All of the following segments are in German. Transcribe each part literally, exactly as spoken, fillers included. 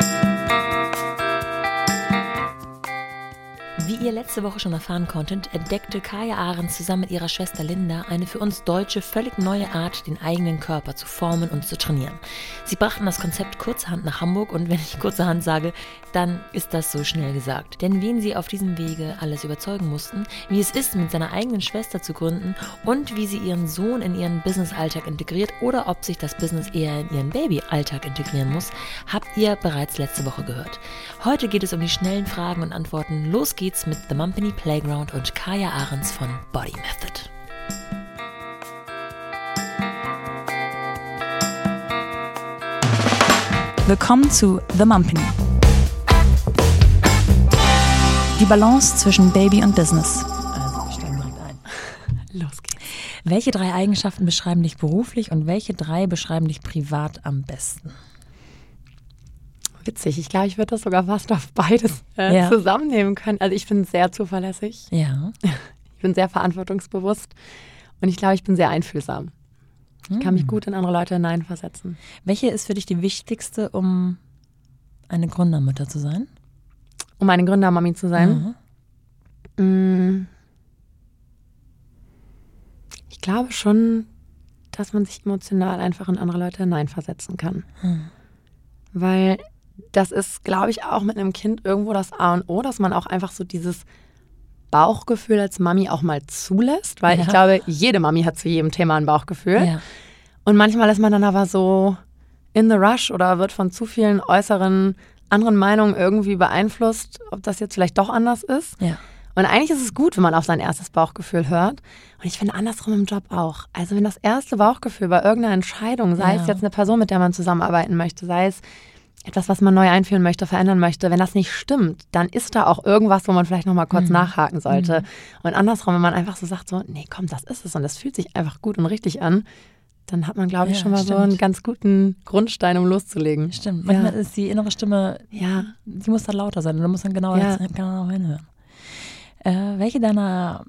Wie ihr letzte Woche schon erfahren konntet, entdeckte Kaja Ahrens zusammen mit ihrer Schwester Linda eine für uns Deutsche völlig neue Art, den eigenen Körper zu formen und zu trainieren. Sie brachten das Konzept kurzerhand nach Hamburg und wenn ich kurzerhand sage, dann ist das so schnell gesagt. Denn wen sie auf diesem Wege alles überzeugen mussten, wie es ist, mit seiner eigenen Schwester zu gründen und wie sie ihren Sohn in ihren Business-Alltag integriert oder ob sich das Business eher in ihren Baby-Alltag integrieren muss, habt ihr bereits letzte Woche gehört. Heute geht es um die schnellen Fragen und Antworten. Los geht's mit The Mumpany Playground und Kaja Ahrens von Body Method. Willkommen zu The Mumpany. Die Balance zwischen Baby und Business. Also, wir steigen direkt ein. Los geht's. Welche drei Eigenschaften beschreiben dich beruflich und welche drei beschreiben dich privat am besten? Witzig, ich glaube, ich würde das sogar fast auf beides äh, Ja. zusammennehmen können. Also ich bin sehr zuverlässig, Ja. ich bin sehr verantwortungsbewusst und ich glaube, ich bin sehr einfühlsam. Ich kann mich gut in andere Leute hineinversetzen. Welche ist für dich die wichtigste, um eine Gründermutter zu sein? Um eine Gründermami zu sein? Mhm. Ich glaube schon, dass man sich emotional einfach in andere Leute hineinversetzen kann. Mhm. Weil das ist, glaube ich, auch mit einem Kind irgendwo das A und O, dass man auch einfach so dieses Bauchgefühl als Mami auch mal zulässt. Weil Ja. ich glaube, jede Mami hat zu jedem Thema ein Bauchgefühl. Ja. Und manchmal ist man dann aber so in the rush oder wird von zu vielen äußeren anderen Meinungen irgendwie beeinflusst, ob das jetzt vielleicht doch anders ist. Ja. Und eigentlich ist es gut, wenn man auf sein erstes Bauchgefühl hört. Und ich finde andersrum im Job auch. Also wenn das erste Bauchgefühl bei irgendeiner Entscheidung, sei Ja. es jetzt eine Person, mit der man zusammenarbeiten möchte, sei es etwas, was man neu einführen möchte, verändern möchte, wenn das nicht stimmt, dann ist da auch irgendwas, wo man vielleicht nochmal kurz Mhm. nachhaken sollte. Mhm. Und andersrum, wenn man einfach so sagt, so, nee, komm, das ist es und das fühlt sich einfach gut und richtig an, dann hat man, glaube ich, Ja, schon mal so stimmt. einen ganz guten Grundstein, um loszulegen. Stimmt. Manchmal Ja. ist die innere Stimme, Ja. die muss dann lauter sein und da muss man genauer, Ja. genauer hinhören. Äh, welche deiner...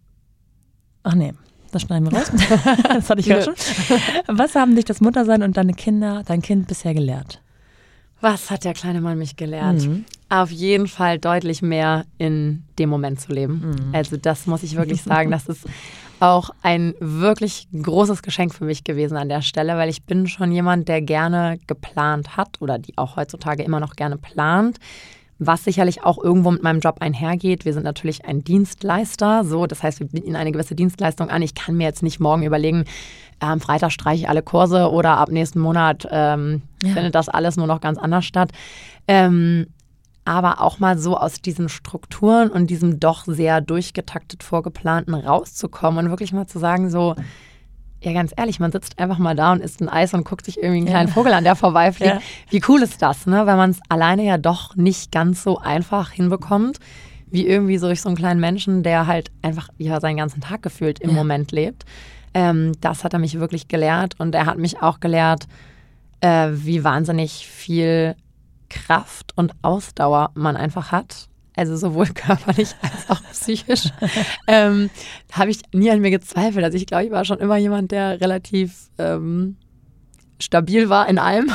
Ach nee, das schneiden wir raus. Das hatte ich gerade Nö. schon. Was haben dich das Muttersein und deine Kinder, dein Kind bisher gelehrt? Was hat der kleine Mann mich gelehrt? Mhm. Auf jeden Fall deutlich mehr in dem Moment zu leben. Mhm. Also das muss ich wirklich sagen, das ist auch ein wirklich großes Geschenk für mich gewesen an der Stelle, weil ich bin schon jemand, der gerne geplant hat oder die auch heutzutage immer noch gerne plant, was sicherlich auch irgendwo mit meinem Job einhergeht. Wir sind natürlich ein Dienstleister, so, das heißt, wir bieten eine gewisse Dienstleistung an. Ich kann mir jetzt nicht morgen überlegen, am Freitag streiche ich alle Kurse oder ab nächsten Monat ähm, Ja. findet das alles nur noch ganz anders statt. Ähm, aber auch mal so aus diesen Strukturen und diesem doch sehr durchgetaktet vorgeplanten rauszukommen und wirklich mal zu sagen, so, ja ganz ehrlich, man sitzt einfach mal da und isst ein Eis und guckt sich irgendwie einen Ja. kleinen Vogel an, der vorbeifliegt. Ja. Wie cool ist das, ne? Weil man es alleine ja doch nicht ganz so einfach hinbekommt, wie irgendwie so durch so einen kleinen Menschen, der halt einfach ja seinen ganzen Tag gefühlt im Ja. Moment lebt. Ähm, das hat er mich wirklich gelehrt und er hat mich auch gelehrt, äh, wie wahnsinnig viel Kraft und Ausdauer man einfach hat. Also sowohl körperlich als auch psychisch. ähm, habe ich nie an mir gezweifelt. Also ich glaube, ich war schon immer jemand, der relativ ähm, stabil war in allem.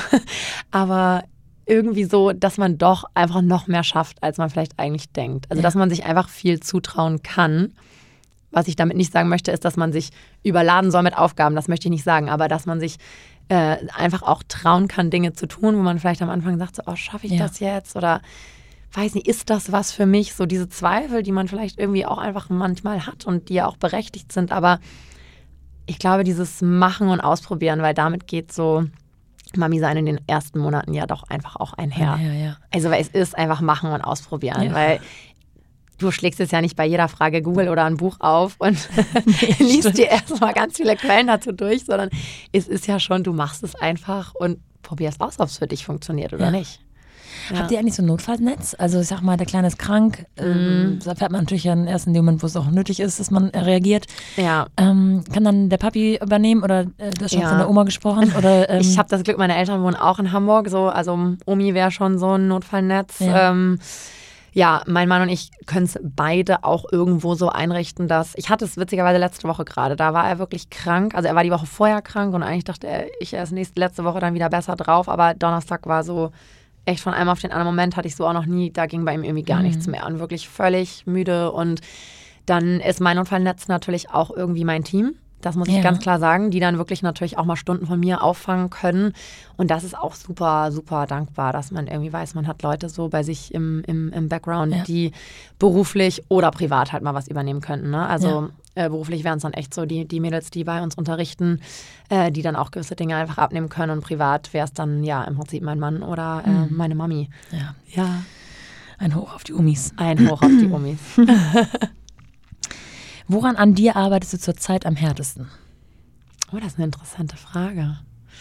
Aber irgendwie so, dass man doch einfach noch mehr schafft, als man vielleicht eigentlich denkt. Also Ja. dass man sich einfach viel zutrauen kann. Was ich damit nicht sagen möchte, ist, dass man sich überladen soll mit Aufgaben. Das möchte ich nicht sagen. Aber dass man sich äh, einfach auch trauen kann, Dinge zu tun, wo man vielleicht am Anfang sagt, so, oh, schaffe ich Ja. das jetzt? Oder weiß nicht, ist das was für mich? So diese Zweifel, die man vielleicht irgendwie auch einfach manchmal hat und die ja auch berechtigt sind. Aber ich glaube, dieses Machen und Ausprobieren, weil damit geht so Mami sein in den ersten Monaten ja doch einfach auch einher. Ja, ja. Also weil es ist einfach machen und ausprobieren, Ja. weil du schlägst es ja nicht bei jeder Frage Google oder ein Buch auf und liest dir erstmal ganz viele Quellen dazu durch, sondern es ist ja schon, du machst es einfach und probierst aus, ob es für dich funktioniert oder Ja. nicht. Ja. Habt ihr eigentlich so ein Notfallnetz? Also ich sag mal, der Kleine ist krank. Ähm, da fährt man natürlich ja erst in dem Moment, wo es auch nötig ist, dass man reagiert. Ja. Ähm, kann dann der Papi übernehmen oder äh, du hast schon Ja. von der Oma gesprochen? Oder, ähm, Ich habe das Glück, meine Eltern wohnen auch in Hamburg, so, also Omi wäre schon so ein Notfallnetz. Ja. Ähm, ja, mein Mann und ich können es beide auch irgendwo so einrichten, dass, ich hatte es witzigerweise letzte Woche gerade, da war er wirklich krank, also er war die Woche vorher krank und eigentlich dachte er, ich er ist nächste, letzte Woche dann wieder besser drauf, aber Donnerstag war so, echt von einem auf den anderen Moment hatte ich so auch noch nie, da ging bei ihm irgendwie gar Mhm. nichts mehr und wirklich völlig müde. Und dann ist mein Notfallnetz natürlich auch irgendwie mein Team. Das muss ich Ja. ganz klar sagen, die dann wirklich natürlich auch mal Stunden von mir auffangen können. Und das ist auch super, super dankbar, dass man irgendwie weiß, man hat Leute so bei sich im, im, im Background, Ja. die beruflich oder privat halt mal was übernehmen könnten. Ne? Also Ja. äh, beruflich wären es dann echt so die, die Mädels, die bei uns unterrichten, äh, die dann auch gewisse Dinge einfach abnehmen können. Und privat wäre es dann ja im Prinzip mein Mann oder äh, Mhm. meine Mami. Ja. Ja, Ein Hoch auf die Umis. ein Hoch auf die Omis. Woran an dir arbeitest du zurzeit am härtesten? Oh, das ist eine interessante Frage.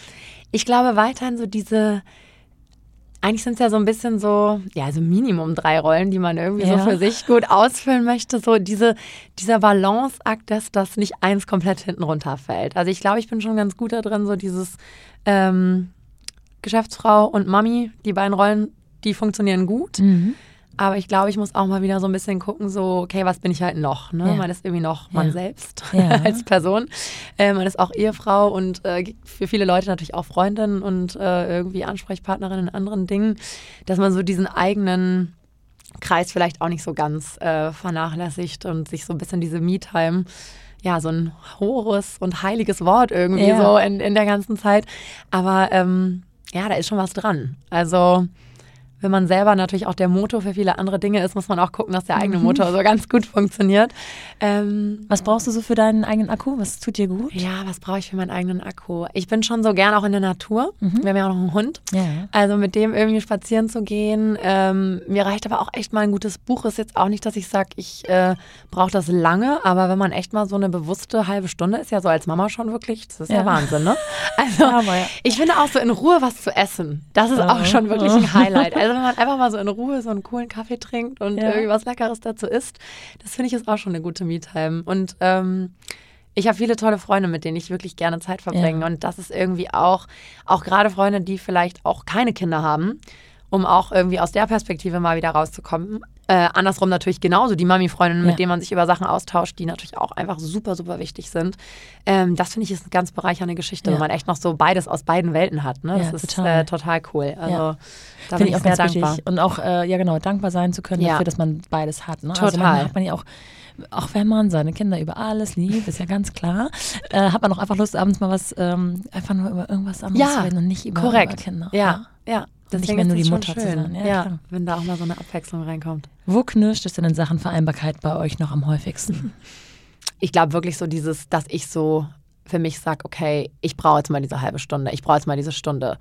Ich glaube weiterhin so diese, eigentlich sind es ja so ein bisschen so, ja, so Minimum drei Rollen, die man irgendwie Ja. so für sich gut ausfüllen möchte. So diese, dieser Balanceakt, dass das nicht eins komplett hinten runterfällt. Also ich glaube, ich bin schon ganz gut da drin, so dieses ähm, Geschäftsfrau und Mami, die beiden Rollen, die funktionieren gut. Mhm. Aber ich glaube, ich muss auch mal wieder so ein bisschen gucken, so, okay, was bin ich halt noch? Ne? Ja. Man ist irgendwie noch man Ja. selbst Ja. als Person. Äh, man ist auch Ehefrau und äh, für viele Leute natürlich auch Freundin und äh, irgendwie Ansprechpartnerin in anderen Dingen, dass man so diesen eigenen Kreis vielleicht auch nicht so ganz äh, vernachlässigt und sich so ein bisschen diese Me-Time, ja, so ein hohes und heiliges Wort irgendwie Ja. so in, in der ganzen Zeit. Aber ähm, ja, da ist schon was dran. Also wenn man selber natürlich auch der Motor für viele andere Dinge ist, muss man auch gucken, dass der eigene Mhm. Motor so ganz gut funktioniert. Ähm, Was brauchst du so für deinen eigenen Akku? Was tut dir gut? ja, was brauche ich für meinen eigenen Akku? Ich bin schon so gern auch in der Natur. Mhm. Wir haben ja auch noch einen Hund. Ja. Also mit dem irgendwie spazieren zu gehen. Ähm, mir reicht aber auch echt mal ein gutes Buch. Ist jetzt auch nicht, dass ich sage, ich äh, brauche das lange. Aber wenn man echt mal so eine bewusste halbe Stunde ist, ja so als Mama schon wirklich, das ist ja, Ja. Wahnsinn, ne? Also Aber ja. ich finde auch so in Ruhe was zu essen. Das ist auch schon wirklich ein Highlight. Also wenn man einfach mal so in Ruhe so einen coolen Kaffee trinkt und Ja. irgendwie was Leckeres dazu isst, das finde ich ist auch schon eine gute Me-Time. Und ähm, ich habe viele tolle Freunde, mit denen ich wirklich gerne Zeit verbringe. Ja. Und das ist irgendwie auch, auch gerade Freunde, die vielleicht auch keine Kinder haben, um auch irgendwie aus der Perspektive mal wieder rauszukommen. Äh, andersrum natürlich genauso, die Mami-Freundinnen, Ja. mit denen man sich über Sachen austauscht, die natürlich auch einfach super, super wichtig sind. Ähm, das finde ich ist eine ganz bereichernde Geschichte, Ja. wenn man echt noch so beides aus beiden Welten hat. Ne? Das Ja, ist total. Äh, total cool. Also Ja. da Finde bin ich ich auch sehr ganz dankbar. wichtig. Und auch, äh, ja genau, dankbar sein zu können Ja. dafür, dass man beides hat. Ne? Also Total. manchmal hat man ja auch, auch wenn man seine Kinder über alles liebt, ist ja ganz klar, äh, hat man auch einfach Lust, abends mal was, ähm, einfach nur über irgendwas anderes Ja, zu reden und nicht über, korrekt. über Kinder. Ja, ja. Nicht Deswegen mehr nur ist die es Mutter schon zu schön. sein. Ja, Ja, klar. wenn da auch mal so eine Abwechslung reinkommt. Wo knirscht es denn in Sachen Vereinbarkeit bei euch noch am häufigsten? Ich glaube wirklich so dieses, dass ich so für mich sage, okay, ich brauche jetzt mal diese halbe Stunde, ich brauche jetzt mal diese Stunde.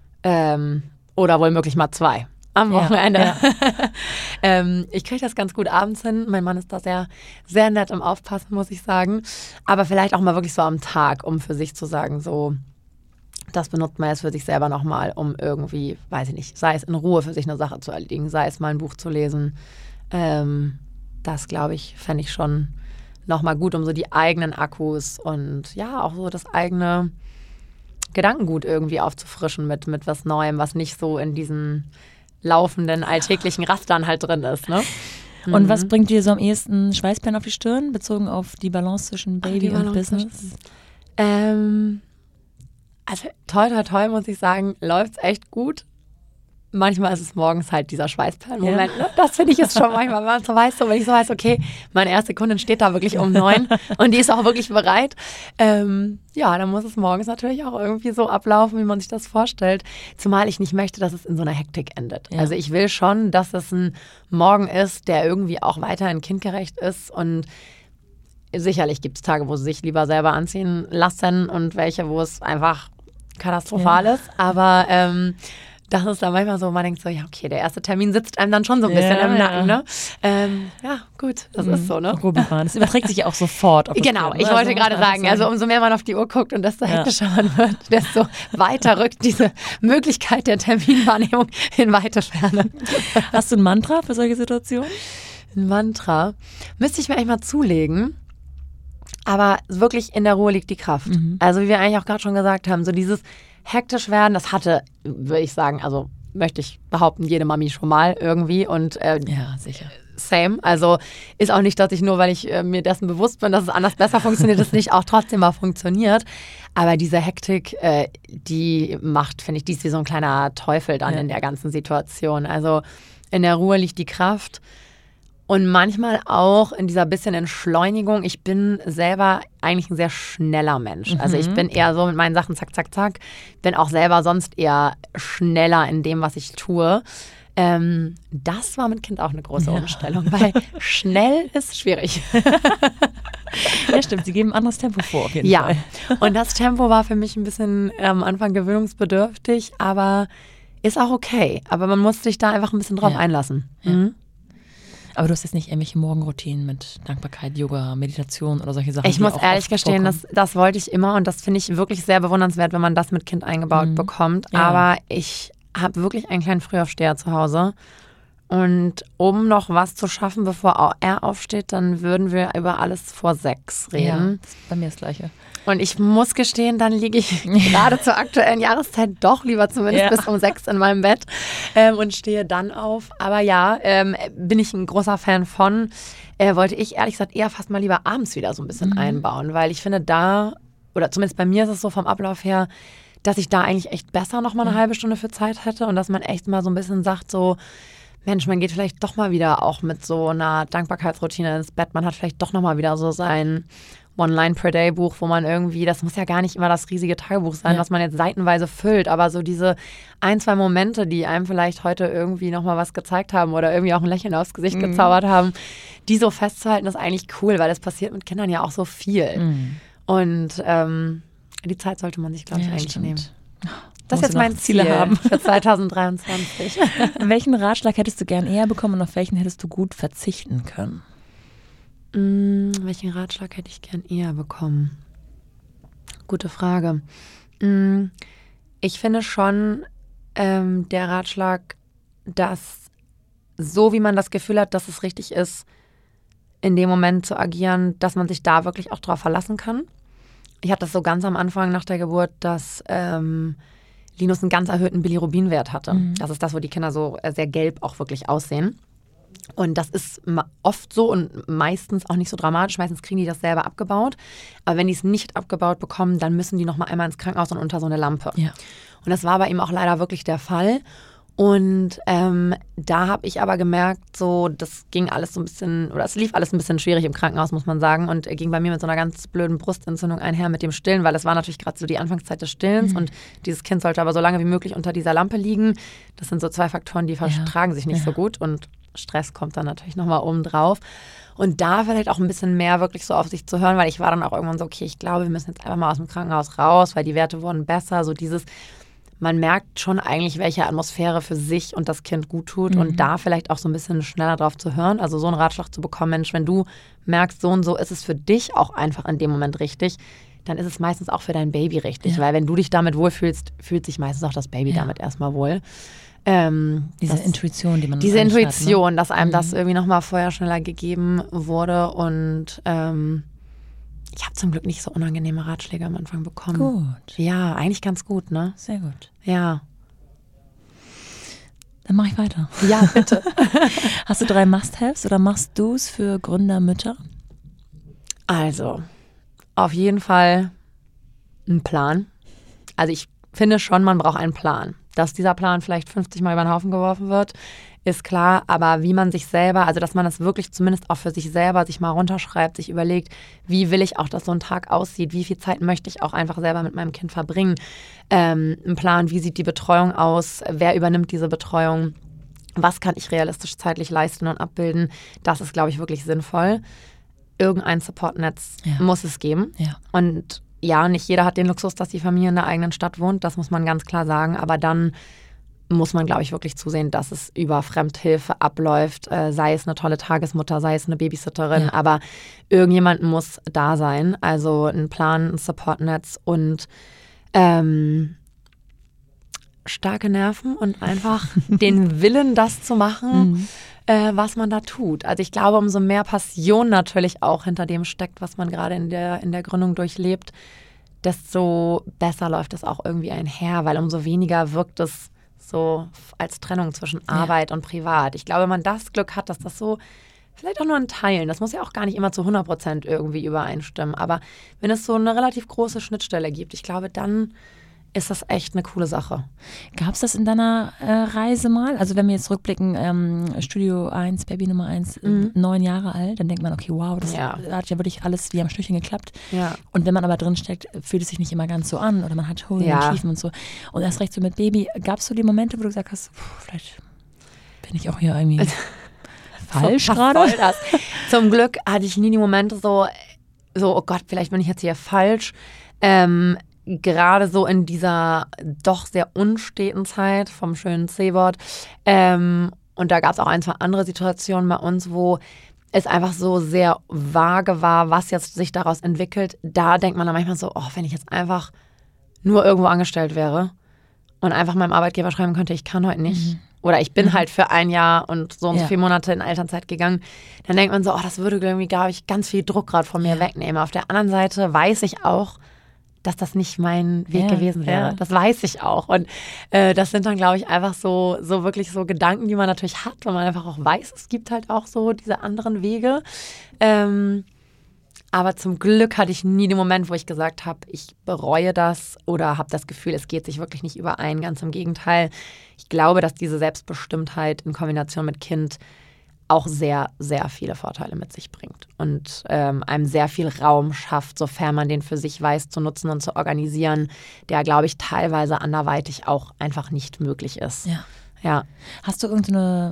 Ähm, oder wohl möglich mal zwei am Ja, Wochenende. ja. ähm, ich kriege das ganz gut abends hin. Mein Mann ist da sehr, sehr nett im Aufpassen, muss ich sagen. Aber vielleicht auch mal wirklich so am Tag, um für sich zu sagen, so, das benutzt man jetzt für sich selber nochmal, um irgendwie, weiß ich nicht, sei es in Ruhe für sich eine Sache zu erledigen, sei es mal ein Buch zu lesen. Ähm, das, glaube ich, fände ich schon nochmal gut, um so die eigenen Akkus und ja, auch so das eigene Gedankengut irgendwie aufzufrischen mit, mit was Neuem, was nicht so in diesen laufenden, alltäglichen Rastern halt drin ist. Ne? Und was bringt dir so am ehesten Schweißperlen auf die Stirn, bezogen auf die Balance zwischen Baby Die und Balance Business? Ähm, also toi, toi, toi, muss ich sagen, läuft es echt gut. Manchmal ist es morgens halt dieser Schweißperlen-Moment. Ja. Ne? Das finde ich ist schon manchmal, wenn man so weiß, so, wenn ich so weiß, okay, meine erste Kundin steht da wirklich um neun und die ist auch wirklich bereit. Ähm, ja, dann muss es morgens natürlich auch irgendwie so ablaufen, wie man sich das vorstellt. Zumal ich nicht möchte, dass es in so einer Hektik endet. Ja. Also ich will schon, dass es ein Morgen ist, der irgendwie auch weiterhin kindgerecht ist und sicherlich gibt es Tage, wo sie sich lieber selber anziehen lassen und welche, wo es einfach katastrophal Ja. ist. Aber ähm, das ist dann manchmal so, man denkt so, ja, okay, der erste Termin sitzt einem dann schon so ein bisschen Ja, im ja. Nacken, ne? Ähm, ja, gut, das ist so, ne? Rubenbahn. Das überträgt sich ja auch sofort auf das Genau, Leben, ich ne? wollte Also gerade muss man sagen, einfach also umso mehr man auf die Uhr guckt und desto Ja. hektischer man wird, desto weiter rückt diese Möglichkeit der Terminwahrnehmung in weite Ferne. Hast du ein Mantra für solche Situationen? Ein Mantra müsste ich mir eigentlich mal zulegen. Aber wirklich in der Ruhe liegt die Kraft. Mhm. Also wie wir eigentlich auch gerade schon gesagt haben, so dieses hektisch werden, das hatte, würde ich sagen, also möchte ich behaupten, jede Mami schon mal irgendwie und äh, Ja, sicher. same. Also ist auch nicht, dass ich nur, weil ich äh, mir dessen bewusst bin, dass es anders besser funktioniert, es nicht auch trotzdem mal funktioniert. Aber diese Hektik, äh, die macht, finde ich, die ist wie so ein kleiner Teufel dann ja. in der ganzen Situation. Also in der Ruhe liegt die Kraft. Und manchmal auch in dieser bisschen Entschleunigung. Ich bin selber eigentlich ein sehr schneller Mensch. Mhm. Also ich bin eher so mit meinen Sachen zack, zack, zack. Bin auch selber sonst eher schneller in dem, was ich tue. Ähm, das war mit Kind auch eine große ja. Umstellung, weil schnell ist schwierig. Ja, stimmt. Sie geben ein anderes Tempo vor, auf jeden ja. Fall. Ja, und das Tempo war für mich ein bisschen am Anfang gewöhnungsbedürftig, aber ist auch okay. Aber man muss sich da einfach ein bisschen drauf ja. einlassen. Ja. Mhm. Aber du hast jetzt nicht irgendwelche Morgenroutinen mit Dankbarkeit, Yoga, Meditation oder solche Sachen? Ich muss ehrlich gestehen, das, das wollte ich immer und das finde ich wirklich sehr bewundernswert, wenn man das mit Kind eingebaut mhm. bekommt. Ja. Aber ich habe wirklich einen kleinen Frühaufsteher zu Hause. Und um noch was zu schaffen, bevor er aufsteht, dann würden wir über alles vor sechs reden. Ja, das ist bei mir das Gleiche. Und ich muss gestehen, dann liege ich gerade zur aktuellen Jahreszeit doch lieber zumindest ja. bis um sechs in meinem Bett ähm, und stehe dann auf. Aber ja, ähm, bin ich ein großer Fan von. Äh, wollte ich ehrlich gesagt eher fast mal lieber abends wieder so ein bisschen mhm. einbauen, weil ich finde da, oder zumindest bei mir ist es so vom Ablauf her, dass ich da eigentlich echt besser noch mal eine mhm. halbe Stunde für Zeit hätte und dass man echt mal so ein bisschen sagt so, Mensch, man geht vielleicht doch mal wieder auch mit so einer Dankbarkeitsroutine ins Bett. Man hat vielleicht doch noch mal wieder so sein One-Line-per-Day-Buch, wo man irgendwie, das muss ja gar nicht immer das riesige Tagebuch sein, ja. was man jetzt seitenweise füllt, aber so diese ein, zwei Momente, die einem vielleicht heute irgendwie noch mal was gezeigt haben oder irgendwie auch ein Lächeln aufs Gesicht mhm. gezaubert haben, die so festzuhalten, ist eigentlich cool, weil das passiert mit Kindern ja auch so viel. Mhm. Und ähm, die Zeit sollte man sich, glaube ich, ja, eigentlich stimmt. nehmen. Das ist jetzt mein Ziel Ziele haben für zwanzig dreiundzwanzig. Welchen Ratschlag hättest du gern eher bekommen und auf welchen hättest du gut verzichten können? Mm, welchen Ratschlag hätte ich gern eher bekommen? Gute Frage. Mm, ich finde schon ähm, der Ratschlag, dass so wie man das Gefühl hat, dass es richtig ist, in dem Moment zu agieren, dass man sich da wirklich auch drauf verlassen kann. Ich hatte das so ganz am Anfang nach der Geburt, dass ähm, Linus einen ganz erhöhten Bilirubinwert hatte. Mhm. Das ist das, wo die Kinder so sehr gelb auch wirklich aussehen. Und das ist oft so und meistens auch nicht so dramatisch. Meistens kriegen die das selber abgebaut. Aber wenn die es nicht abgebaut bekommen, dann müssen die noch mal einmal ins Krankenhaus und unter so eine Lampe. Ja. Und das war bei ihm auch leider wirklich der Fall. Und ähm, da habe ich aber gemerkt, so das ging alles so ein bisschen, oder es lief alles ein bisschen schwierig im Krankenhaus, muss man sagen. Und ging bei mir mit so einer ganz blöden Brustentzündung einher mit dem Stillen, weil es war natürlich gerade so die Anfangszeit des Stillens. Mhm. Und dieses Kind sollte aber so lange wie möglich unter dieser Lampe liegen. Das sind so zwei Faktoren, die vertragen ja. sich nicht ja. so gut. Und Stress kommt dann natürlich nochmal oben drauf. Und da vielleicht auch ein bisschen mehr wirklich so auf sich zu hören, weil ich war dann auch irgendwann so, okay, ich glaube, wir müssen jetzt einfach mal aus dem Krankenhaus raus, weil die Werte wurden besser. So dieses... Man merkt schon eigentlich, welche Atmosphäre für sich und das Kind gut tut mhm. und da vielleicht auch so ein bisschen schneller drauf zu hören. Also so einen Ratschlag zu bekommen, Mensch, wenn du merkst, so und so ist es für dich auch einfach in dem Moment richtig, dann ist es meistens auch für dein Baby richtig. Ja. Weil wenn du dich damit wohlfühlst, fühlt sich meistens auch das Baby ja. damit erstmal wohl. Ähm, diese das, Intuition, die man Diese Intuition, hat, ne? dass einem mhm. das irgendwie nochmal vorher schneller gegeben wurde und ähm, ich habe zum Glück nicht so unangenehme Ratschläge am Anfang bekommen. Gut. Ja, eigentlich ganz gut, ne? Sehr gut. Ja. Dann mache ich weiter. Ja, bitte. Hast du drei Must-Haves oder machst du es für Gründermütter? Also, auf jeden Fall ein Plan. Also ich finde schon, man braucht einen Plan. Dass dieser Plan vielleicht fünfzig Mal über den Haufen geworfen wird, ist klar, aber wie man sich selber, also dass man das wirklich zumindest auch für sich selber sich mal runterschreibt, sich überlegt, wie will ich auch, dass so ein Tag aussieht, wie viel Zeit möchte ich auch einfach selber mit meinem Kind verbringen, ähm, ein Plan, wie sieht die Betreuung aus, wer übernimmt diese Betreuung, was kann ich realistisch zeitlich leisten und abbilden, das ist, glaube ich, wirklich sinnvoll. Irgendein Supportnetz ja. muss es geben ja. und ja, nicht jeder hat den Luxus, dass die Familie in der eigenen Stadt wohnt, das muss man ganz klar sagen, aber dann muss man, glaube ich, wirklich zusehen, dass es über Fremdhilfe abläuft, äh, sei es eine tolle Tagesmutter, sei es eine Babysitterin, ja. aber irgendjemand muss da sein. Also ein Plan, ein Supportnetz und ähm, starke Nerven und einfach den Willen, das zu machen, mhm. äh, was man da tut. Also ich glaube, umso mehr Passion natürlich auch hinter dem steckt, was man gerade in der, in der Gründung durchlebt, desto besser läuft es auch irgendwie einher, weil umso weniger wirkt es so als Trennung zwischen Arbeit ja. und Privat. Ich glaube, wenn man das Glück hat, dass das so vielleicht auch nur in Teilen, das muss ja auch gar nicht immer zu hundert Prozent irgendwie übereinstimmen, aber wenn es so eine relativ große Schnittstelle gibt, ich glaube, dann ist das echt eine coole Sache. Gab es das in deiner äh, Reise mal? Also wenn wir jetzt rückblicken, ähm, Studio eins, Baby Nummer eins, mhm. neun Jahre alt, dann denkt man, okay, wow, das ja. hat ja wirklich alles wie am Schnürchen geklappt. Ja. Und wenn man aber drin steckt, fühlt es sich nicht immer ganz so an oder man hat Höhen ja. und Tiefen und so. Und erst recht so mit Baby, gab es so die Momente, wo du gesagt hast, pff, vielleicht bin ich auch hier irgendwie falsch so, gerade? Was soll das? Zum Glück hatte ich nie die Momente so, so, oh Gott, vielleicht bin ich jetzt hier falsch. Ähm, Gerade so in dieser doch sehr unsteten Zeit vom schönen C-Wort. Ähm, und da gab es auch ein, zwei andere Situationen bei uns, wo es einfach so sehr vage war, was jetzt sich daraus entwickelt. Da denkt man dann manchmal so, oh, wenn ich jetzt einfach nur irgendwo angestellt wäre und einfach meinem Arbeitgeber schreiben könnte, ich kann heute nicht. Mhm. Oder ich bin mhm. halt für ein Jahr und so und ja. so viele Monate in Elternzeit gegangen. Dann denkt man so, oh, das würde irgendwie, glaube ich, ganz viel Druck gerade von mir ja. wegnehmen. Auf der anderen Seite weiß ich auch, dass das nicht mein Weg ja, gewesen wäre. Ja. Das weiß ich auch. Und äh, das sind dann, glaube ich, einfach so, so wirklich so Gedanken, die man natürlich hat, weil man einfach auch weiß, es gibt halt auch so diese anderen Wege. Ähm, aber zum Glück hatte ich nie den Moment, wo ich gesagt habe, ich bereue das oder habe das Gefühl, es geht sich wirklich nicht überein. Ganz im Gegenteil. Ich glaube, dass diese Selbstbestimmtheit in Kombination mit Kind auch sehr, sehr viele Vorteile mit sich bringt und ähm, einem sehr viel Raum schafft, sofern man den für sich weiß zu nutzen und zu organisieren, der, glaube ich, teilweise anderweitig auch einfach nicht möglich ist. Ja. Ja. Hast du irgendeine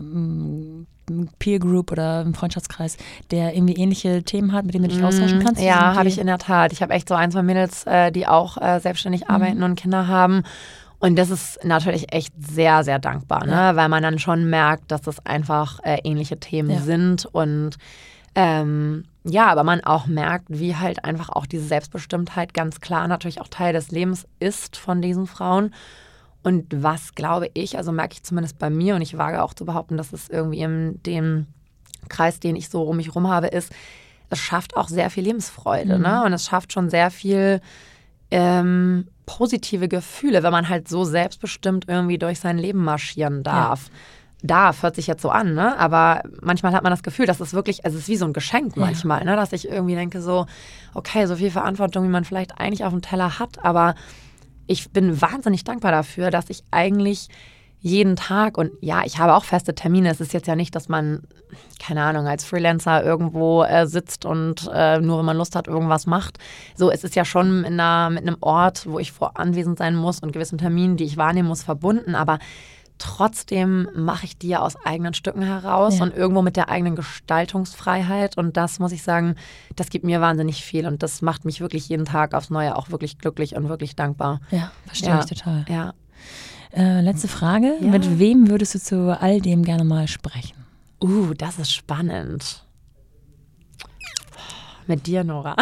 Peer Group oder einen Freundschaftskreis, der irgendwie ähnliche Themen hat, mit denen du dich austauschen kannst? Ja, habe ich in der Tat. Ich habe echt so ein, zwei Mädels, äh, die auch äh, selbstständig mhm. arbeiten und Kinder haben. Und das ist natürlich echt sehr, sehr dankbar, ne? Ja. Weil man dann schon merkt, dass das einfach äh, ähnliche Themen ja. sind. Und ähm, ja, aber man auch merkt, wie halt einfach auch diese Selbstbestimmtheit ganz klar natürlich auch Teil des Lebens ist von diesen Frauen. Und was, glaube ich, also merke ich zumindest bei mir und ich wage auch zu behaupten, dass es irgendwie in dem Kreis, den ich so um mich rum habe, ist, es schafft auch sehr viel Lebensfreude, mhm. ne? Und es schafft schon sehr viel ähm, positive Gefühle, wenn man halt so selbstbestimmt irgendwie durch sein Leben marschieren darf. Ja. Darf, hört sich jetzt so an, ne? Aber manchmal hat man das Gefühl, dass es wirklich, also es ist wie so ein Geschenk manchmal, ja. ne? Dass ich irgendwie denke so, okay, so viel Verantwortung, wie man vielleicht eigentlich auf dem Teller hat, aber ich bin wahnsinnig dankbar dafür, dass ich eigentlich jeden Tag, und ja, ich habe auch feste Termine. Es ist jetzt ja nicht, dass man, keine Ahnung, als Freelancer irgendwo äh, sitzt und äh, nur, wenn man Lust hat, irgendwas macht. So, es ist ja schon in einer, mit einem Ort, wo ich vor anwesend sein muss und gewissen Terminen, die ich wahrnehmen muss, verbunden. Aber trotzdem mache ich die ja aus eigenen Stücken heraus ja. und irgendwo mit der eigenen Gestaltungsfreiheit. Und das, muss ich sagen, das gibt mir wahnsinnig viel. Und das macht mich wirklich jeden Tag aufs Neue auch wirklich glücklich und wirklich dankbar. Ja, verstehe ja. ich total. Ja. Äh, letzte Frage. Ja. Mit wem würdest du zu all dem gerne mal sprechen? Uh, das ist spannend. Mit dir, Nora.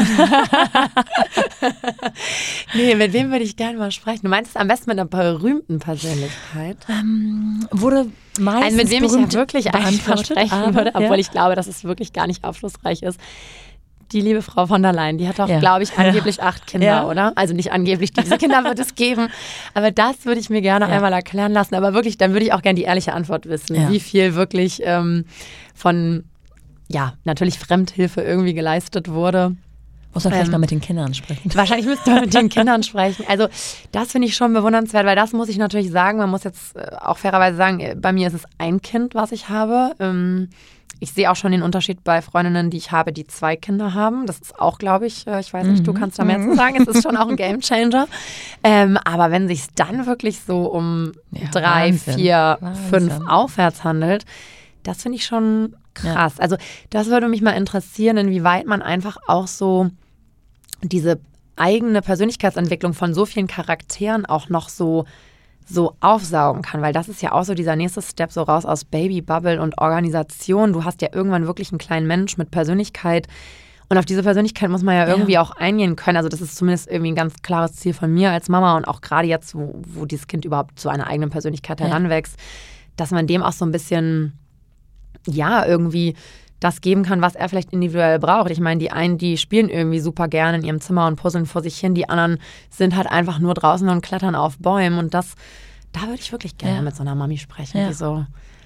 Nee, mit wem würde ich gerne mal sprechen? Du meinst am besten mit einer berühmten Persönlichkeit? Ähm, wurde meistens also mit wem ich ja wirklich eigentlich mal sprechen aber, würde, obwohl ja. ich glaube, dass es wirklich gar nicht aufschlussreich ist. Die liebe Frau von der Leyen, die hat doch, ja. glaube ich, angeblich ja. acht Kinder, ja. oder? Also nicht angeblich, diese Kinder wird es geben. Aber das würde ich mir gerne ja. einmal erklären lassen. Aber wirklich, dann würde ich auch gerne die ehrliche Antwort wissen. Ja. Wie viel wirklich ähm, von, ja, natürlich Fremdhilfe irgendwie geleistet wurde. Muss man vielleicht ähm, mal mit den Kindern sprechen. Wahrscheinlich müsste man mit den Kindern sprechen. Also das finde ich schon bewundernswert, weil das muss ich natürlich sagen. Man muss jetzt auch fairerweise sagen, bei mir ist es ein Kind, was ich habe. Ähm, Ich sehe auch schon den Unterschied bei Freundinnen, die ich habe, die zwei Kinder haben. Das ist auch, glaube ich, ich weiß nicht, mhm. du kannst da mehr zu sagen. Es ist schon auch ein Gamechanger. Ähm, aber wenn es sich dann wirklich so um ja, drei, Wahnsinn. vier, Wahnsinn. fünf aufwärts handelt, das finde ich schon krass. Ja. Also das würde mich mal interessieren, inwieweit man einfach auch so diese eigene Persönlichkeitsentwicklung von so vielen Charakteren auch noch so so aufsaugen kann, weil das ist ja auch so dieser nächste Step so raus aus Babybubble und Organisation. Du hast ja irgendwann wirklich einen kleinen Mensch mit Persönlichkeit und auf diese Persönlichkeit muss man ja irgendwie ja. auch eingehen können. Also das ist zumindest irgendwie ein ganz klares Ziel von mir als Mama und auch gerade jetzt, wo, wo dieses Kind überhaupt zu einer eigenen Persönlichkeit ja. heranwächst, dass man dem auch so ein bisschen, ja, irgendwie das geben kann, was er vielleicht individuell braucht. Ich meine, die einen, die spielen irgendwie super gerne in ihrem Zimmer und puzzeln vor sich hin. Die anderen sind halt einfach nur draußen und klettern auf Bäumen. Und das, da würde ich wirklich gerne ja. mit so einer Mami sprechen, ja. die so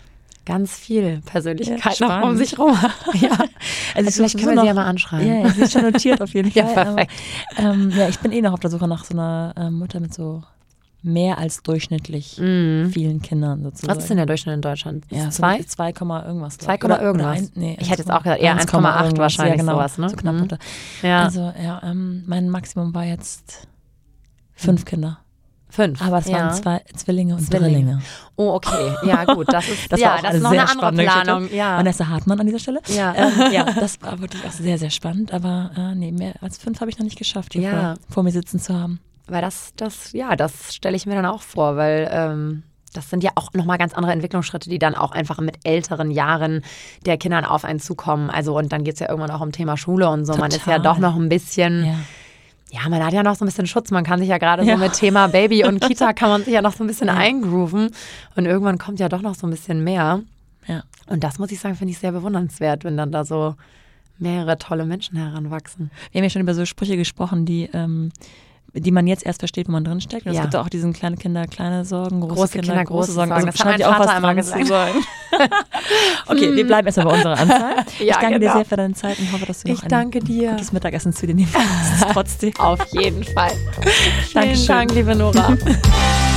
ganz viel Persönlichkeit Ja, noch um sich rum hat. Ja. Also, Also vielleicht können wir noch, sie ja mal anschreiben. Ja, ja, sie ist schon notiert auf jeden Ja, Fall. perfekt. Aber, ähm, ja, ich bin eh noch auf der Suche nach so einer ähm, Mutter mit so mehr als durchschnittlich Mhm. vielen Kindern sozusagen. Was ist denn der Durchschnitt in Deutschland? Ja, zwei? so zwei, irgendwas. zwei, Oder- irgendwas. oder ein, nee, ich hätte jetzt auch gesagt, eher eins eins Komma acht irgendwas. wahrscheinlich ja, genau, sowas, ne? So knapp Mhm. unter. Ja. Also ja, ähm, mein Maximum war jetzt fünf Kinder. Fünf. Aber es ja. waren zwei Zwillinge und Zwillinge. Drillinge. Oh, okay. Ja, gut. Das ist, Das ja, war auch das eine ist noch sehr eine andere spannende Planung. Geschichte. Ja. Vanessa Hartmann an dieser Stelle. Ja. Ähm, ja, das war wirklich auch sehr, sehr spannend. Aber äh, nee, mehr als fünf habe ich noch nicht geschafft, hier Ja. vor, vor mir sitzen zu haben. Weil das, das, ja, das stelle ich mir dann auch vor, weil ähm, das sind ja auch nochmal ganz andere Entwicklungsschritte, die dann auch einfach mit älteren Jahren der Kindern auf einen zukommen. Also und dann geht es ja irgendwann auch um Thema Schule und so. Man ist ja Total. doch noch ein bisschen, ja. Ja. man hat ja noch so ein bisschen Schutz. Man kann sich ja gerade Ja. so mit Thema Baby und Kita kann man sich ja noch so ein bisschen Ja. eingrooven. Und irgendwann kommt ja doch noch so ein bisschen mehr. Ja. Und das muss ich sagen, finde ich sehr bewundernswert, wenn dann da so mehrere tolle Menschen heranwachsen. Wir haben ja schon über so Sprüche gesprochen, die, ähm, die man jetzt erst versteht, wo man drinsteckt. Und Ja. es gibt auch diesen kleine Kinder, kleine Sorgen, große, Große Kinder, Kinder, große große Sorgen. Sorgen. Also Das hat scheint mein ja auch was Vater immer dran zu gesagt. sein. Okay, wir bleiben erstmal bei unserer Anzahl. Ja, ich danke dir genau. sehr für deine Zeit und hoffe, dass du noch Ich ein danke dir. gutes Mittagessen zu dir nehmen kannst. Trotzdem. Auf jeden Fall. Vielen Dankeschön. Dank, liebe Nora.